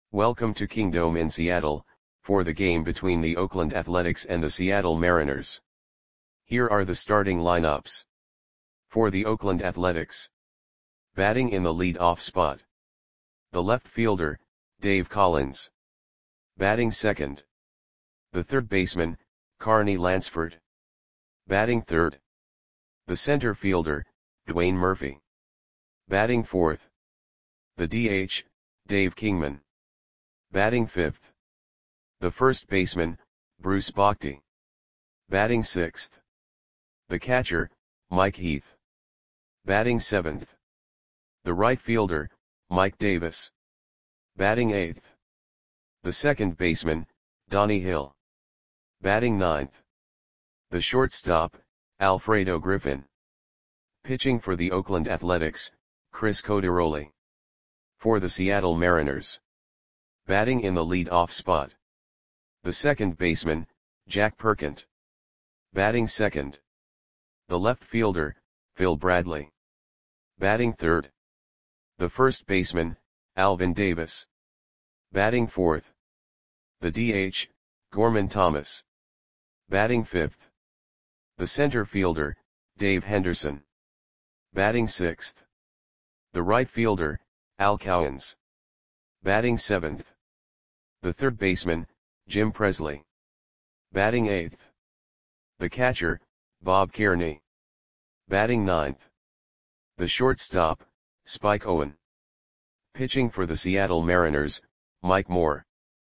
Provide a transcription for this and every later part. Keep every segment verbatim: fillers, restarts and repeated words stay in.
Welcome to Kingdome in Seattle, for the game between the Oakland Athletics and the Seattle Mariners. Here are the starting lineups. For the Oakland Athletics. Batting in the lead-off spot. The left fielder, Dave Collins. Batting second. The third baseman, Carney Lansford. Batting third. The center fielder, Dwayne Murphy. Batting fourth. The D H, Dave Kingman. Batting fifth. The first baseman, Bruce Bochy. Batting sixth. The catcher, Mike Heath. Batting seventh. The right fielder, Mike Davis. Batting eighth. The second baseman, Donnie Hill. Batting ninth. The shortstop, Alfredo Griffin. Pitching for the Oakland Athletics, Chris Coderoli. For the Seattle Mariners. Batting in the lead-off spot. The second baseman, Jack Perkent. Batting second. The left fielder, Phil Bradley. Batting third. The first baseman, Alvin Davis. Batting fourth. The D H, Gorman Thomas. Batting fifth. The center fielder, Dave Henderson. Batting sixth. The right fielder, Al Cowens. Batting seventh. The third baseman, Jim Presley. Batting eighth. The catcher, Bob Kearney. Batting ninth. The shortstop, Spike Owen. Pitching for the Seattle Mariners, Mike Moore.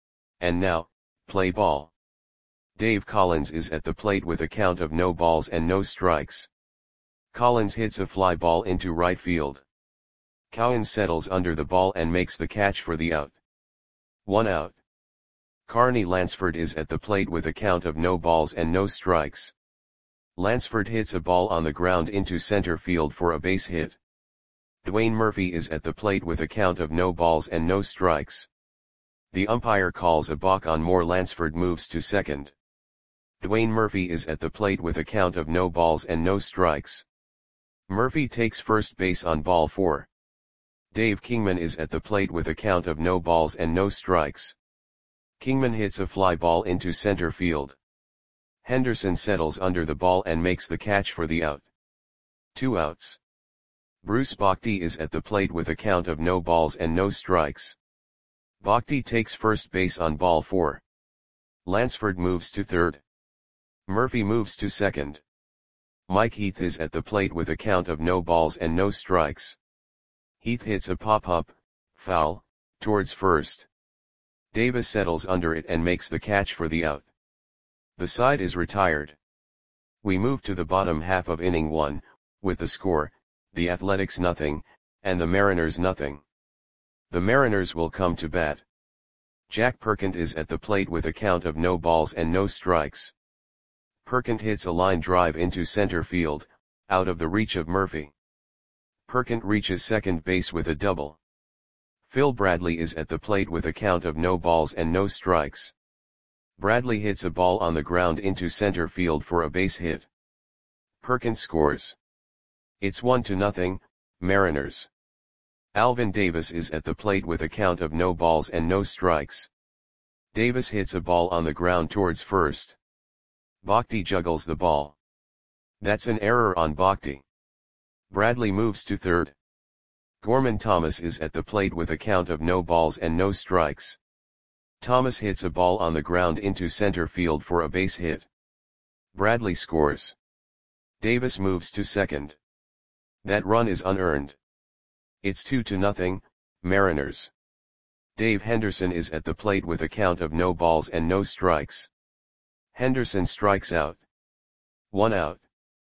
And now, play ball. Dave Collins is at the plate with a count of no balls and no strikes. Collins hits a fly ball into right field. Cowens settles under the ball and makes the catch for the out. One out. Carney Lansford is at the plate with a count of no balls and no strikes. Lansford hits a ball on the ground into center field for a base hit. Dwayne Murphy is at the plate with a count of no balls and no strikes. The umpire calls a balk on Moore. Lansford moves to second. Dwayne Murphy is at the plate with a count of no balls and no strikes. Murphy takes first base on ball four. Dave Kingman is at the plate with a count of no balls and no strikes. Kingman hits a fly ball into center field. Henderson settles under the ball and makes the catch for the out. Two outs. Bruce Bochy is at the plate with a count of no balls and no strikes. Bochy takes first base on ball four. Lansford moves to third. Murphy moves to second. Mike Heath is at the plate with a count of no balls and no strikes. Heath hits a pop-up, foul, towards first. Davis settles under it and makes the catch for the out. The side is retired. We move to the bottom half of inning one, with the score, the Athletics nothing, and the Mariners nothing. The Mariners will come to bat. Jack Perkent is at the plate with a count of no balls and no strikes. Perkent hits a line drive into center field, out of the reach of Murphy. Perkent reaches second base with a double. Phil Bradley is at the plate with a count of no balls and no strikes. Bradley hits a ball on the ground into center field for a base hit. Perkent scores. It's one to nothing, Mariners. Alvin Davis is at the plate with a count of no balls and no strikes. Davis hits a ball on the ground towards first. Bochy juggles the ball. That's an error on Bochy. Bradley moves to third. Gorman Thomas is at the plate with a count of no balls and no strikes. Thomas hits a ball on the ground into center field for a base hit. Bradley scores. Davis moves to second. That run is unearned. It's two to nothing, Mariners. Dave Henderson is at the plate with a count of no balls and no strikes. Henderson strikes out. One out.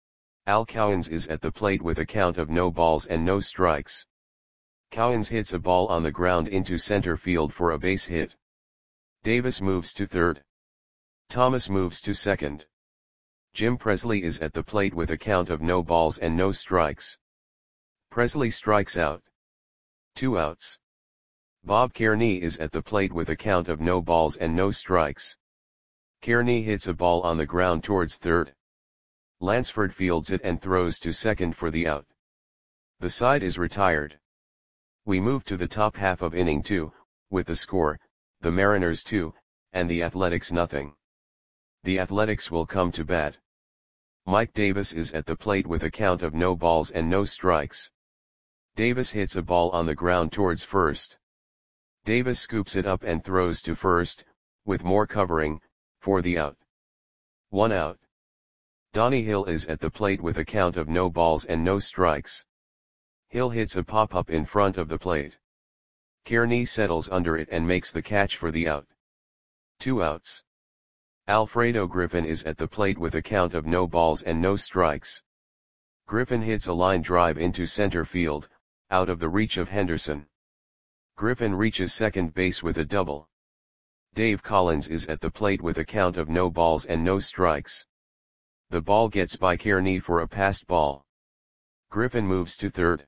Al Cowens is at the plate with a count of no balls and no strikes. Cowens hits a ball on the ground into center field for a base hit. Davis moves to third. Thomas moves to second. Jim Presley is at the plate with a count of no balls and no strikes. Presley strikes out. Two outs. Bob Kearney is at the plate with a count of no balls and no strikes. Kearney hits a ball on the ground towards third. Lansford fields it and throws to second for the out. The side is retired. We move to the top half of inning two, with the score, the Mariners two, and the Athletics nothing. The Athletics will come to bat. Mike Davis is at the plate with a count of no balls and no strikes. Davis hits a ball on the ground towards first. Davis scoops it up and throws to first, with more covering, for the out. One out. Donnie Hill is at the plate with a count of no balls and no strikes. Hill hits a pop-up in front of the plate. Kearney settles under it and makes the catch for the out. Two outs. Alfredo Griffin is at the plate with a count of no balls and no strikes. Griffin hits a line drive into center field, out of the reach of Henderson. Griffin reaches second base with a double. Dave Collins is at the plate with a count of no balls and no strikes. The ball gets by Kearney for a passed ball. Griffin moves to third.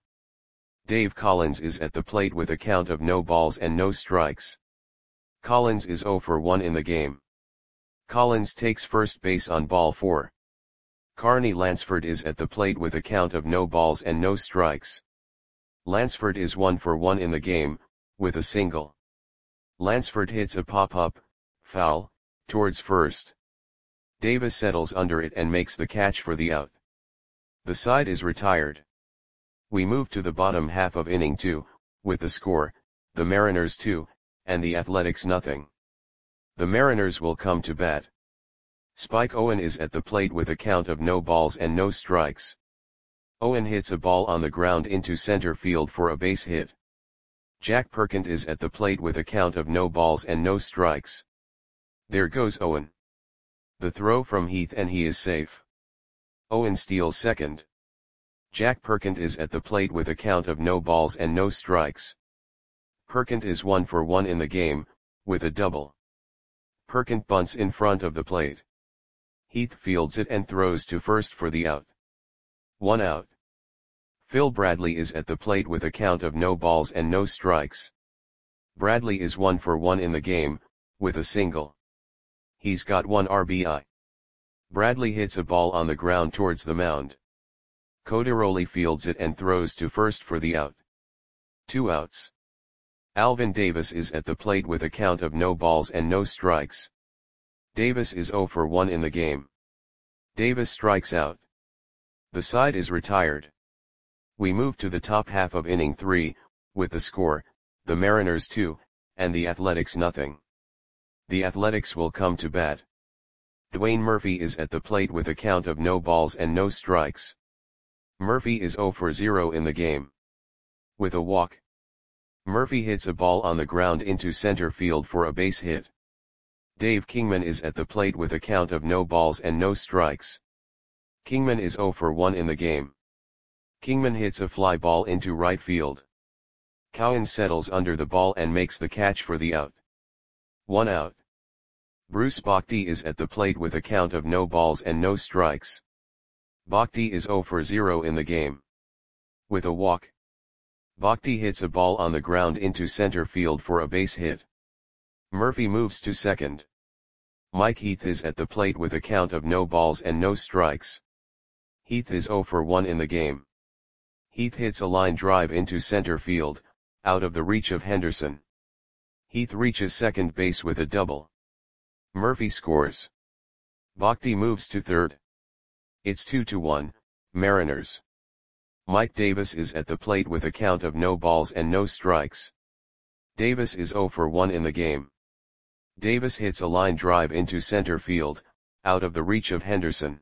Dave Collins is at the plate with a count of no balls and no strikes. Collins is oh for one in the game. Collins takes first base on ball four. Carney Lansford is at the plate with a count of no balls and no strikes. Lansford is one for one in the game, with a single. Lansford hits a pop-up, foul, towards first. Davis settles under it and makes the catch for the out. The side is retired. We move to the bottom half of inning two, with the score, the Mariners two, and the Athletics nothing. The Mariners will come to bat. Spike Owen is at the plate with a count of no balls and no strikes. Owen hits a ball on the ground into center field for a base hit. Jack Perkins is at the plate with a count of no balls and no strikes. There goes Owen. The throw from Heath and he is safe. Owen steals second. Jack Perkins is at the plate with a count of no balls and no strikes. Perkins is one for one in the game, with a double. Perkins bunts in front of the plate. Heath fields it and throws to first for the out. One out. Phil Bradley is at the plate with a count of no balls and no strikes. Bradley is one for one in the game, with a single. He's got one R B I. Bradley hits a ball on the ground towards the mound. Coderoli fields it and throws to first for the out. Two outs. Alvin Davis is at the plate with a count of no balls and no strikes. Davis is oh for one in the game. Davis strikes out. The side is retired. We move to the top half of inning three, with the score, the Mariners two, and the Athletics nothing. The Athletics will come to bat. Dwayne Murphy is at the plate with a count of no balls and no strikes. Murphy is oh for zero in the game. With a walk. Murphy hits a ball on the ground into center field for a base hit. Dave Kingman is at the plate with a count of no balls and no strikes. Kingman is oh for one in the game. Kingman hits a fly ball into right field. Cowan settles under the ball and makes the catch for the out. One out. Bruce Bochy is at the plate with a count of no balls and no strikes. Bochy is oh for zero in the game. With a walk. Bochy hits a ball on the ground into center field for a base hit. Murphy moves to second. Mike Heath is at the plate with a count of no balls and no strikes. Heath is oh for one in the game. Heath hits a line drive into center field, out of the reach of Henderson. Heath reaches second base with a double. Murphy scores. Bochy moves to third. It's two to one, Mariners. Mike Davis is at the plate with a count of no balls and no strikes. Davis is oh for one in the game. Davis hits a line drive into center field, out of the reach of Henderson.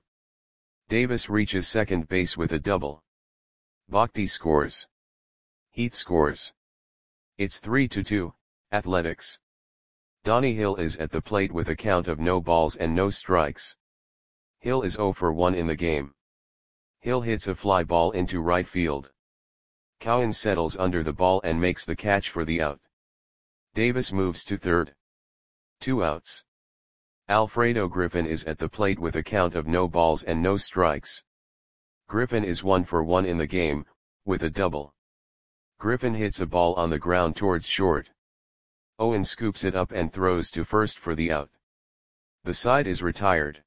Davis reaches second base with a double. Bochy scores. Heath scores. It's three to two, Athletics. Donnie Hill is at the plate with a count of no balls and no strikes. Hill is oh for one in the game. Hill hits a fly ball into right field. Cowan settles under the ball and makes the catch for the out. Davis moves to third. Two outs. Alfredo Griffin is at the plate with a count of no balls and no strikes. Griffin is one for one in the game, with a double. Griffin hits a ball on the ground towards short. Owen scoops it up and throws to first for the out. The side is retired.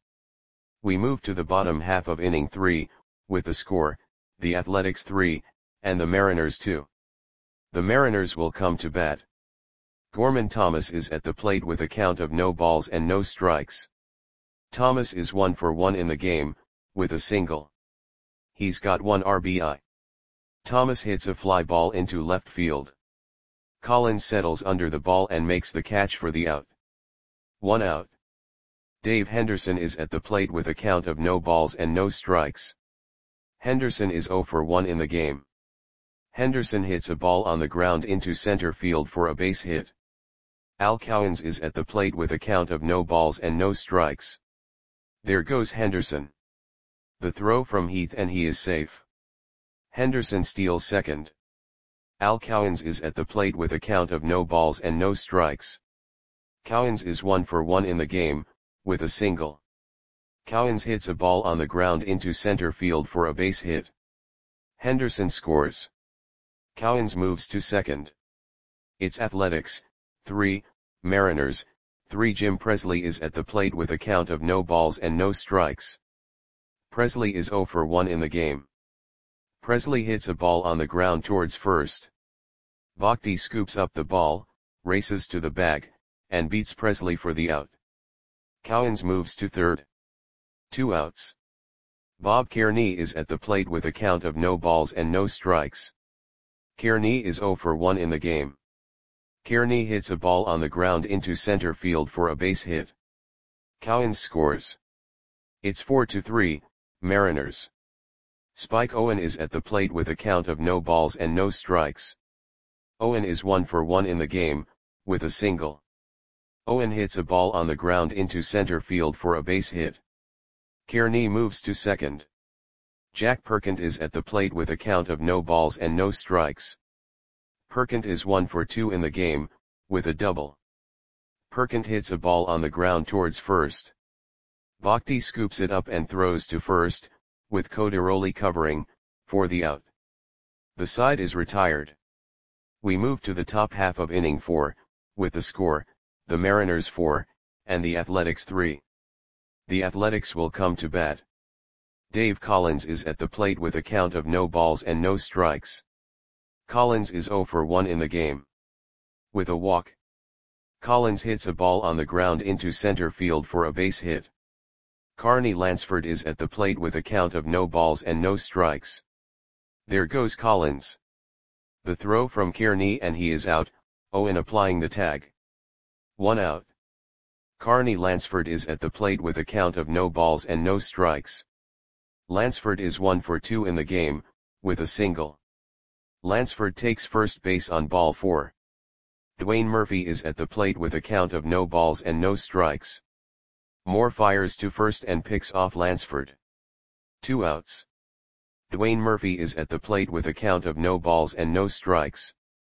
We move to the bottom half of inning three, with the score, the Athletics three, and the Mariners two. The Mariners will come to bat. Gorman Thomas is at the plate with a count of no balls and no strikes. Thomas is one for one in the game, with a single. He's got one R B I. Thomas hits a fly ball into left field. Collins settles under the ball and makes the catch for the out. One out. Dave Henderson is at the plate with a count of no balls and no strikes. Henderson is zero for one in the game. Henderson hits a ball on the ground into center field for a base hit. Al Cowens is at the plate with a count of no balls and no strikes. There goes Henderson. The throw from Heath and he is safe. Henderson steals second. Al Cowens is at the plate with a count of no balls and no strikes. Cowens is one for one in the game, with a single. Cowens hits a ball on the ground into center field for a base hit. Henderson scores. Cowens moves to second. It's Athletics, three, Mariners, three. Jim Presley is at the plate with a count of no balls and no strikes. Presley is zero for one in the game. Presley hits a ball on the ground towards first. Bhakti scoops up the ball, races to the bag, and beats Presley for the out. Cowens moves to third. Two outs. Bob Kearney is at the plate with a count of no balls and no strikes. Kearney is zero for one in the game. Kearney hits a ball on the ground into center field for a base hit. Cowens scores. It's four to three, Mariners. Spike Owen is at the plate with a count of no balls and no strikes. Owen is one for one in the game, with a single. Owen hits a ball on the ground into center field for a base hit. Kearney moves to second. Jack Perkins is at the plate with a count of no balls and no strikes. Perkins is one for two in the game, with a double. Perkins hits a ball on the ground towards first. Bhakti scoops it up and throws to first, with Codaroli covering, for the out. The side is retired. We move to the top half of inning four, with the score, the Mariners four, and the Athletics three. The Athletics will come to bat. Dave Collins is at the plate with a count of no balls and no strikes. Collins is zero for one in the game. With a walk. Collins hits a ball on the ground into center field for a base hit. Carney Lansford is at the plate with a count of no balls and no strikes. There goes Collins. The throw from Kearney and he is out, Owen applying the tag. One out. Carney Lansford is at the plate with a count of no balls and no strikes. Lansford is one for two in the game, with a single. Lansford takes first base on ball four. Dwayne Murphy is at the plate with a count of no balls and no strikes. Moore fires to first and picks off Lansford. Two outs. Dwayne Murphy is at the plate with a count of no balls and no strikes.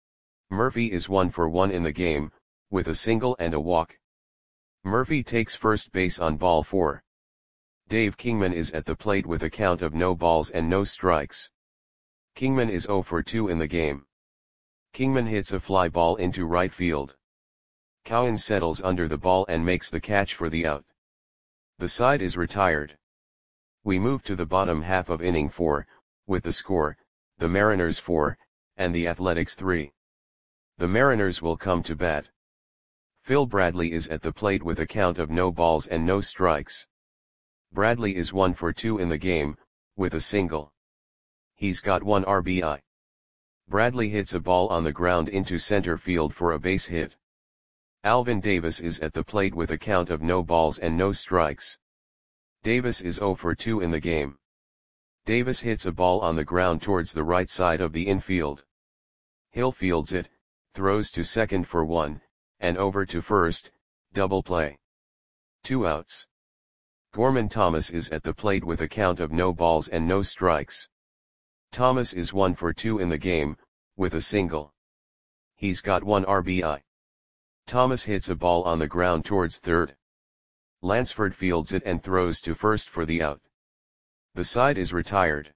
Murphy is one for one in the game, with a single and a walk. Murphy takes first base on ball four. Dave Kingman is at the plate with a count of no balls and no strikes. Kingman is zero for two in the game. Kingman hits a fly ball into right field. Cowens settles under the ball and makes the catch for the out. The side is retired. We move to the bottom half of inning four, with the score, the Mariners four, and the Athletics three. The Mariners will come to bat. Phil Bradley is at the plate with a count of no balls and no strikes. Bradley is one for two in the game, with a single. He's got one R B I. Bradley hits a ball on the ground into center field for a base hit. Alvin Davis is at the plate with a count of no balls and no strikes. Davis is zero for two in the game. Davis hits a ball on the ground towards the right side of the infield. Hill fields it, throws to second for one, and over to first, double play. Two outs. Gorman Thomas is at the plate with a count of no balls and no strikes. Thomas is one for two in the game, with a single. He's got one R B I. Thomas hits a ball on the ground towards third. Lansford fields it and throws to first for the out. The side is retired.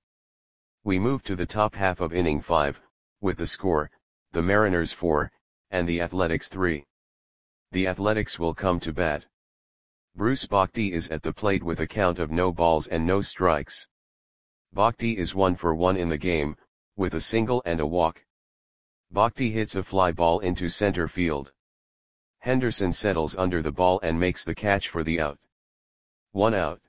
We move to the top half of inning five, with the score, the Mariners four, and the Athletics three. The Athletics will come to bat. Bruce Bhakti is at the plate with a count of no balls and no strikes. Bhakti is one for one in the game, with a single and a walk. Bhakti hits a fly ball into center field. Henderson settles under the ball and makes the catch for the out. One out.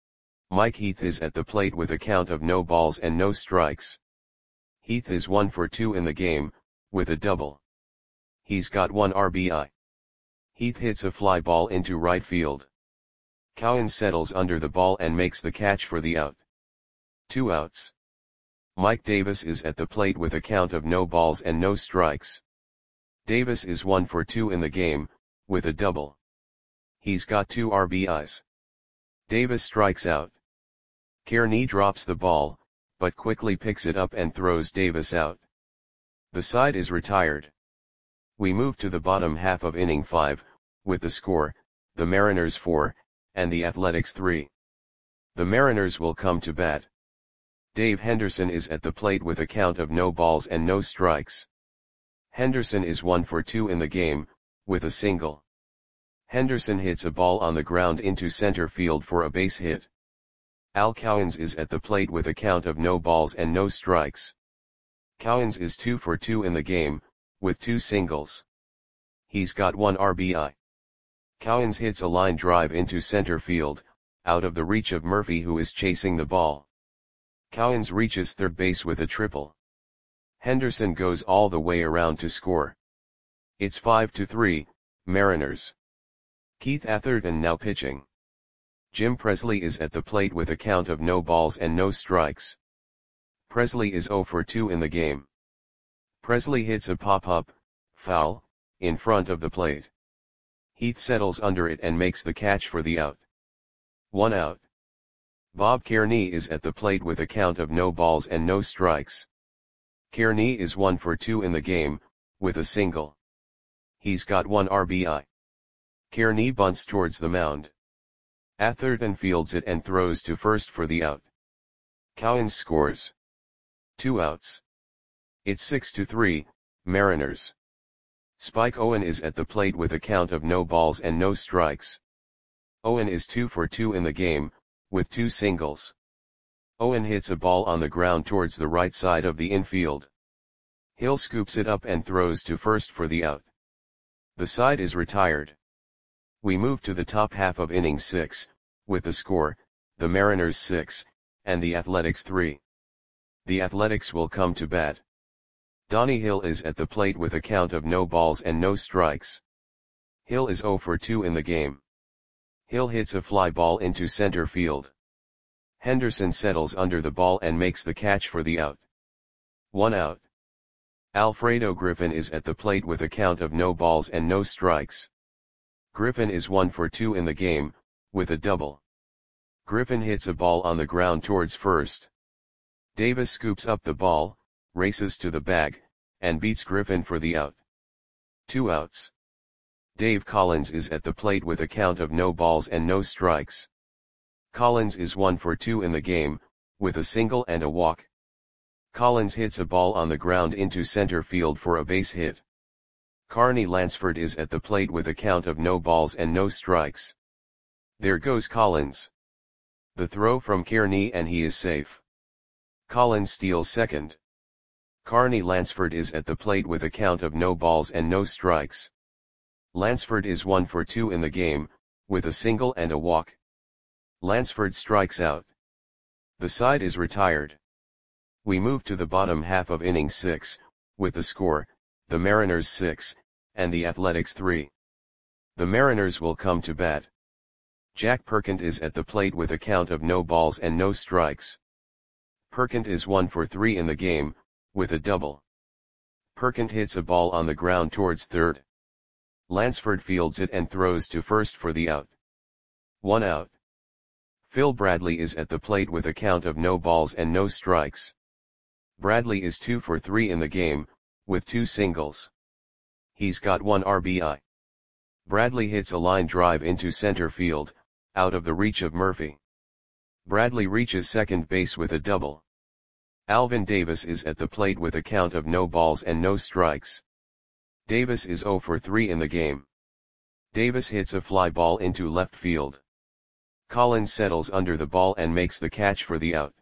Mike Heath is at the plate with a count of no balls and no strikes. Heath is one for two in the game, with a double. He's got one R B I. Heath hits a fly ball into right field. Cowan settles under the ball and makes the catch for the out. Two outs. Mike Davis is at the plate with a count of no balls and no strikes. Davis is one for two in the game, with a double. He's got two R B Is. Davis strikes out. Kearney drops the ball, but quickly picks it up and throws Davis out. The side is retired. We move to the bottom half of inning five, with the score, the Mariners four, and the Athletics three. The Mariners will come to bat. Dave Henderson is at the plate with a count of no balls and no strikes. Henderson is one for two in the game, with a single. Henderson hits a ball on the ground into center field for a base hit. Al Cowens is at the plate with a count of no balls and no strikes. Cowens is two for two in the game, with two singles. He's got one R B I. Cowens hits a line drive into center field, out of the reach of Murphy, who is chasing the ball. Cowens reaches third base with a triple. Henderson goes all the way around to score. It's five to three, Mariners. Keith Atherton now pitching. Jim Presley is at the plate with a count of no balls and no strikes. Presley is zero for two in the game. Presley hits a pop-up, foul, in front of the plate. Heath settles under it and makes the catch for the out. One out. Bob Kearney is at the plate with a count of no balls and no strikes. Kearney is one for two in the game, with a single. He's got one R B I. Kearney bunts towards the mound. Atherton fields it and throws to first for the out. Cowens scores. Two outs. It's six to three, Mariners. Spike Owen is at the plate with a count of no balls and no strikes. Owen is two for two in the game, with two singles. Owen hits a ball on the ground towards the right side of the infield. Hill scoops it up and throws to first for the out. The side is retired. We move to the top half of inning six, with the score, the Mariners six, and the Athletics three. The Athletics will come to bat. Donnie Hill is at the plate with a count of no balls and no strikes. Hill is zero for two in the game. Hill hits a fly ball into center field. Henderson settles under the ball and makes the catch for the out. One out. Alfredo Griffin is at the plate with a count of no balls and no strikes. Griffin is one for two in the game, with a double. Griffin hits a ball on the ground towards first. Davis scoops up the ball, races to the bag, and beats Griffin for the out. Two outs. Dave Collins is at the plate with a count of no balls and no strikes. Collins is one for two in the game, with a single and a walk. Collins hits a ball on the ground into center field for a base hit. Carney Lansford is at the plate with a count of no balls and no strikes. There goes Collins. The throw from Kearney and he is safe. Collins steals second. Carney Lansford is at the plate with a count of no balls and no strikes. Lansford is one for two in the game, with a single and a walk. Lansford strikes out. The side is retired. We move to the bottom half of inning six, with the score, the Mariners six, and the Athletics three. The Mariners will come to bat. Jack Perkins is at the plate with a count of no balls and no strikes. Perkins is one for three in the game, with a double. Perkins hits a ball on the ground towards third. Lansford fields it and throws to first for the out. One out. Phil Bradley is at the plate with a count of no balls and no strikes. Bradley is two for three in the game, with two singles. He's got one R B I. Bradley hits a line drive into center field, out of the reach of Murphy. Bradley reaches second base with a double. Alvin Davis is at the plate with a count of no balls and no strikes. Davis is zero for three in the game. Davis hits a fly ball into left field. Collins settles under the ball and makes the catch for the out.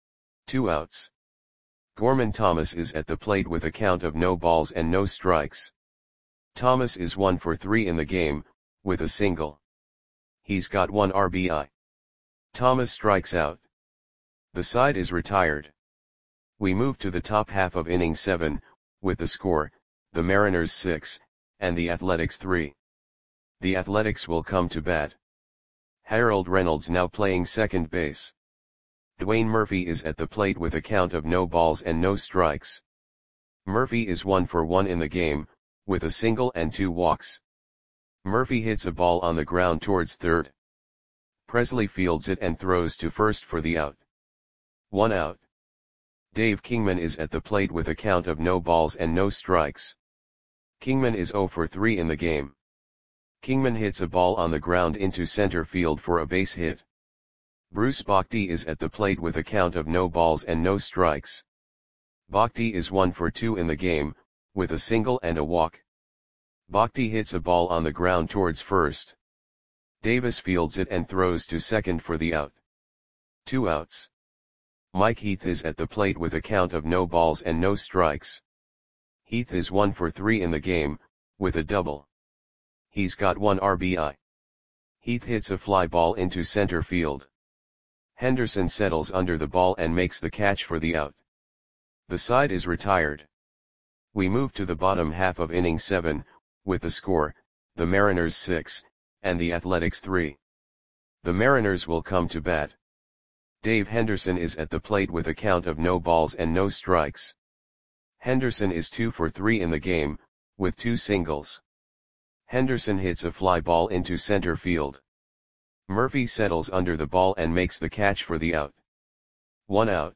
Two outs. Gorman Thomas is at the plate with a count of no balls and no strikes. Thomas is one for three in the game, with a single. He's got one R B I. Thomas strikes out. The side is retired. We move to the top half of inning seven, with the score, the Mariners six, and the Athletics three. The Athletics will come to bat. Harold Reynolds now playing second base. Dwayne Murphy is at the plate with a count of no balls and no strikes. Murphy is one for one in the game, with a single and two walks. Murphy hits a ball on the ground towards third. Presley fields it and throws to first for the out. One out. Dave Kingman is at the plate with a count of no balls and no strikes. Kingman is zero for three in the game. Kingman hits a ball on the ground into center field for a base hit. Bruce Bochy is at the plate with a count of no balls and no strikes. Bochy is one for two in the game, with a single and a walk. Bochy hits a ball on the ground towards first. Davis fields it and throws to second for the out. Two outs. Mike Heath is at the plate with a count of no balls and no strikes. Heath is one for three in the game, with a double. He's got one R B I. Heath hits a fly ball into center field. Henderson settles under the ball and makes the catch for the out. The side is retired. We move to the bottom half of inning seven, with the score, the Mariners six, and the Athletics three. The Mariners will come to bat. Dave Henderson is at the plate with a count of no balls and no strikes. Henderson is two for three in the game, with two singles. Henderson hits a fly ball into center field. Murphy settles under the ball and makes the catch for the out. One out.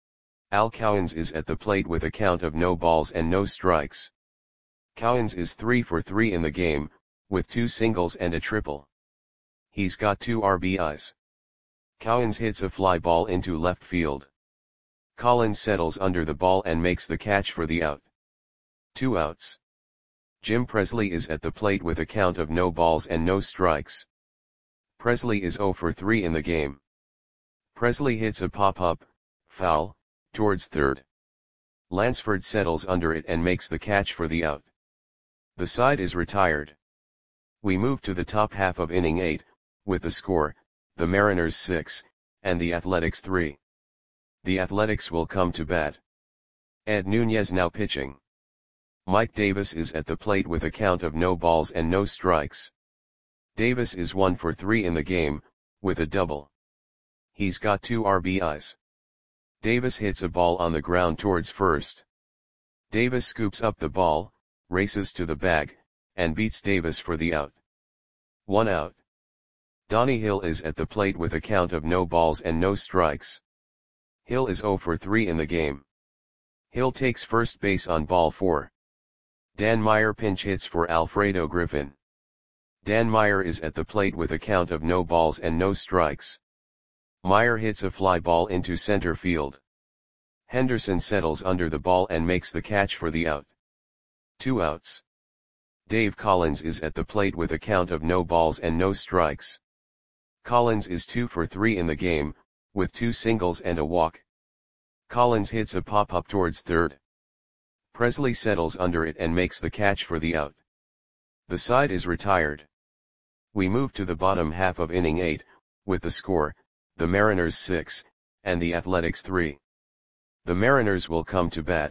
Al Cowens is at the plate with a count of no balls and no strikes. Cowens is three for three in the game, with two singles and a triple. He's got two R B Is. Cowens hits a fly ball into left field. Collins settles under the ball and makes the catch for the out. Two outs. Jim Presley is at the plate with a count of no balls and no strikes. Presley is zero for three in the game. Presley hits a pop-up, foul, towards third. Lansford settles under it and makes the catch for the out. The side is retired. We move to the top half of inning eight, with the score, the Mariners six, and the Athletics three. The Athletics will come to bat. Ed Nunez now pitching. Mike Davis is at the plate with a count of no balls and no strikes. Davis is one for three in the game, with a double. He's got two R B Is. Davis hits a ball on the ground towards first. Davis scoops up the ball, races to the bag, and beats Davis for the out. One out. Donnie Hill is at the plate with a count of no balls and no strikes. Hill is zero for three in the game. Hill takes first base on ball four. Dan Meyer pinch hits for Alfredo Griffin. Dan Meyer is at the plate with a count of no balls and no strikes. Meyer hits a fly ball into center field. Henderson settles under the ball and makes the catch for the out. Two outs. Dave Collins is at the plate with a count of no balls and no strikes. Collins is two for three in the game, with two singles and a walk. Collins hits a pop-up towards third. Presley settles under it and makes the catch for the out. The side is retired. We move to the bottom half of inning eight, with the score, the Mariners six, and the Athletics three. The Mariners will come to bat.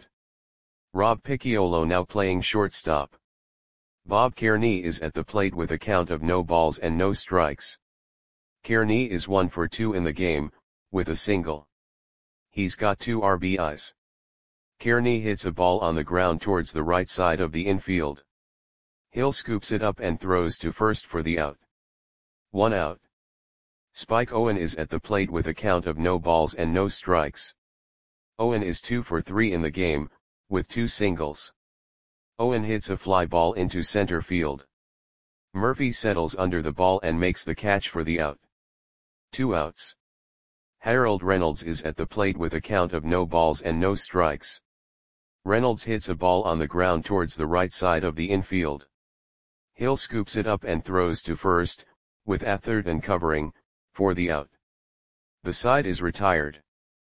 Rob Picciolo now playing shortstop. Bob Kearney is at the plate with a count of no balls and no strikes. Kearney is one for two in the game, with a single. He's got two R B Is. Kearney hits a ball on the ground towards the right side of the infield. Hill scoops it up and throws to first for the out. One out. Spike Owen is at the plate with a count of no balls and no strikes. Owen is two for three in the game, with two singles. Owen hits a fly ball into center field. Murphy settles under the ball and makes the catch for the out. Two outs. Harold Reynolds is at the plate with a count of no balls and no strikes. Reynolds hits a ball on the ground towards the right side of the infield. Hill scoops it up and throws to first, with Atherton covering, for the out. The side is retired.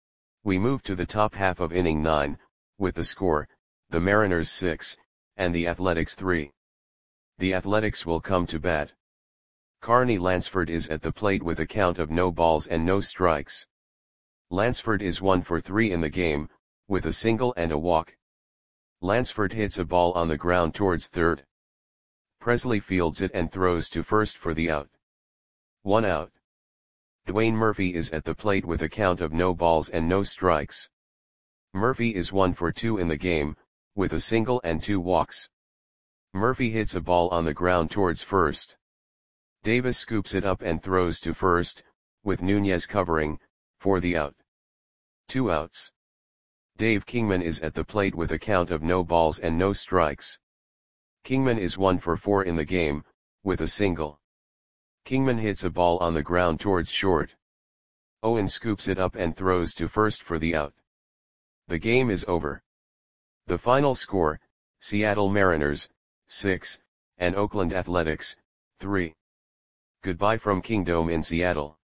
We move to the top half of inning nine, with the score, the Mariners six, and the Athletics three. the Athletics will come to bat. Carney Lansford is at the plate with a count of no balls and no strikes. Lansford is one for three in the game, with a single and a walk. Lansford hits a ball on the ground towards third. Presley fields it and throws to first for the out. One out. Dwayne Murphy is at the plate with a count of no balls and no strikes. Murphy is one for two in the game, with a single and two walks. Murphy hits a ball on the ground towards first. Davis scoops it up and throws to first, with Nunez covering, for the out. Two outs. Dave Kingman is at the plate with a count of no balls and no strikes. Kingman is one for four in the game, with a single. Kingman hits a ball on the ground towards short. Owen scoops it up and throws to first for the out. The game is over. The final score, Seattle Mariners, six, and Oakland Athletics, three. Goodbye from Kingdome in Seattle.